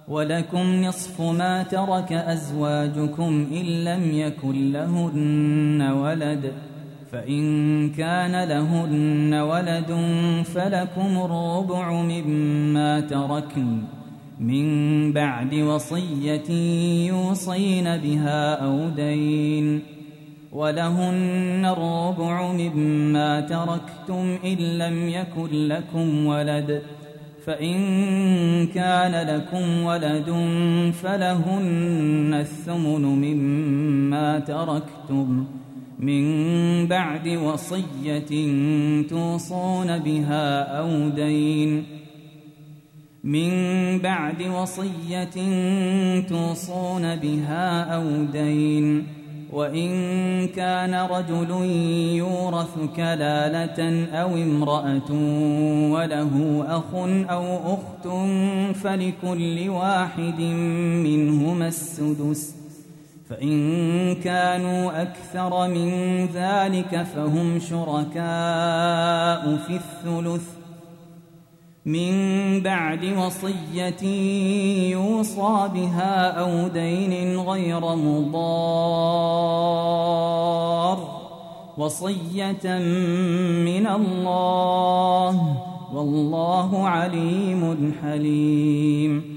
ولكم نصف ما ترك أزواجكم إن لم يكن لهن ولد، فإن كان لهن ولد فلكم الربع مما تركن من بعد وصية يوصين بها أو دين، ولهن الربع مما تركتم إن لم يكن لكم ولد، فإن كان لكم ولد فلهن الثمن مما تركتم من بعد وصية توصون بها أو دين، وإن كان رجل يورث كلالة أو امرأة وله أخ أو أخت فلكل واحد منهما السدس، فإن كانوا أكثر من ذلك فهم شركاء في الثلث من بعد وصية يوصى بها أو دين غير مضار، وصية من الله والله عليم حليم.